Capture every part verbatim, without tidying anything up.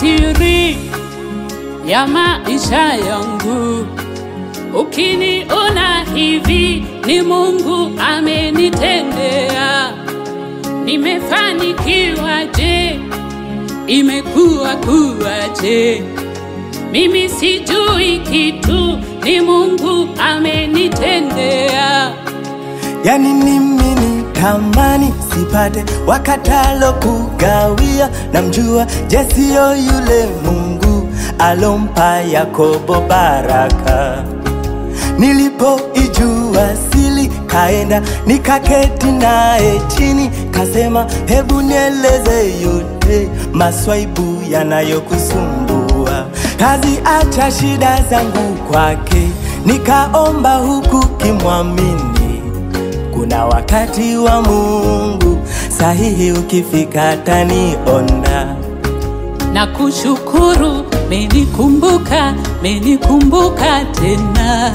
siri ya maisha yangu. Ukiniona hivi ni Mungu amenitendea. Nimefanikiwa je? Imekuwa kuwaje? Mimi sijui kitu, ni Mungu amenitendea. Yani mimi ni tamani sipate wakatalo kugawia. Namjua jesio yule Mungu alompa Yakobo baraka. Nilipoijua sili kaenda nikaketi naye chini, kasema hebu nieleze yote maswaibu yanayokusumbua. Kazi acha shida zangu kwake, nikaomba huku kimwamini. Kuna wakati wa Mungu sahihi, ukifika taniona. Na kushukuru menikumbuka, menikumbuka tena.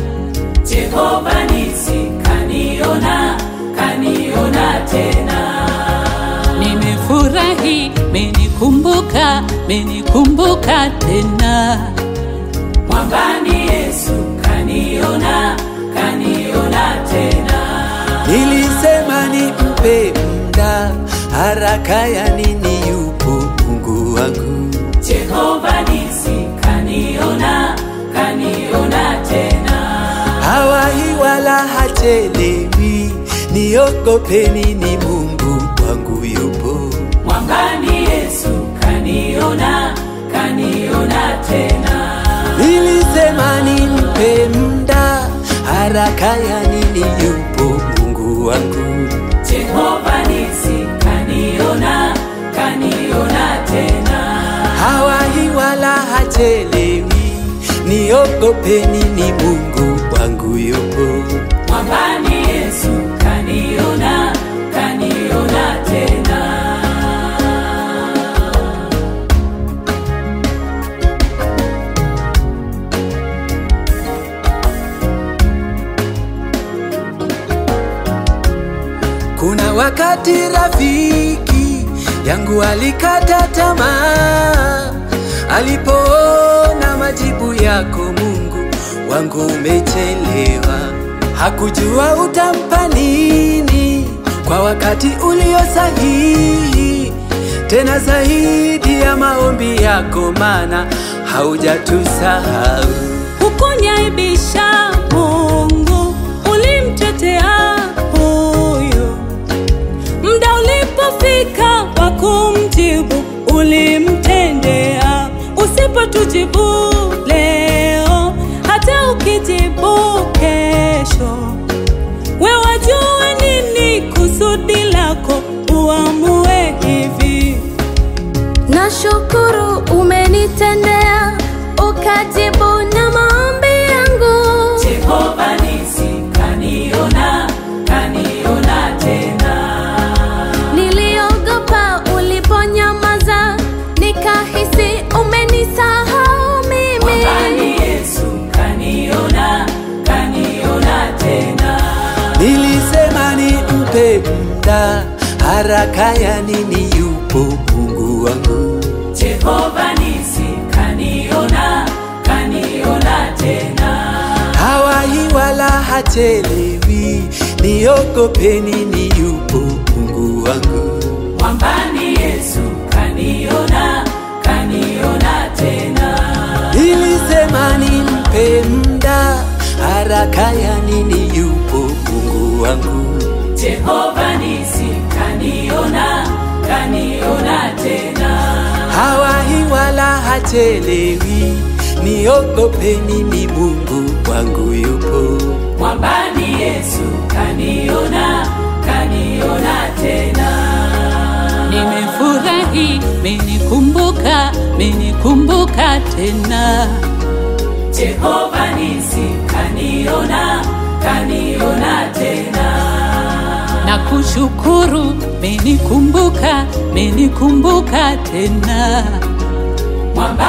Jehova nisi kaniona, kaniona tena. Nimefurahi menikumbuka, menikumbuka tena. Mwambani Yesu kaniona, kaniona tena. Nilisema nimpe muda, haraka ya nini, yupo Mungu wangu. Jehova nisi kaniona, kaniona tena. Hawahi wala hachelewi, niogopeni, ni Mungu wangu yupo. Mwambani Yesu kaniona, kaniona tena. Nilisema nimpe muda, haraka ya nini, yupo Mungu wangu. Jehova nisi kaniona, kaniona tena. Hawahi wala hachelewi, niogopeni, ni Mungu wangu yupo. Mwambani Yesu kaniona, kaniona tena. Kuna wakati rafiki yangu alikata tamaa, alipoona majibu yako Mungu wangu umechelewa. Hakujua utampa nini kwa wakati ulio sahihi, tena zaidi ya maombi yako, maana haujatusahau. Hukunyaibisha Mungu, ulimtetea huyo. Muda ulipofika wa kumjibu ulimtendea. Usipotujibu leo, hata ukijibu kesho, wewe wajua nini kusudi lako, uamue hivi. Nashukuru umenitendea, ukajibu na maombi yangu. Jehova nisi kaniona, kaniona tena. Niliogopa uliponyamaza, nikahisi umenisahau mimi. Mwambani Yesu kaniona, kaniona tena. Nilisema nimpe muda, haraka ya nini, yupo Mungu wangu. Jehova nisi kaniona, kaniona tena. Hawahi wala hachelewi, niogopeni, ni yupo Mungu wangu. Mwambani Yesu kaniona, kaniona tena. Nilisema nimpe muda, haraka ya nini, yupo Mungu wangu. Jehova nisi kaniona, kaniona tena. Hawahi wala hachelewi, niogopeni, ni Mungu wangu yupo. Mwambani Yesu kaniona, kaniona tena. Nimefurahi menikumbuka, menikumbuka tena. Jehova nisi kaniona, kaniona tena. Na kushukuru menikumbuka, menikumbuka tena. Mwambani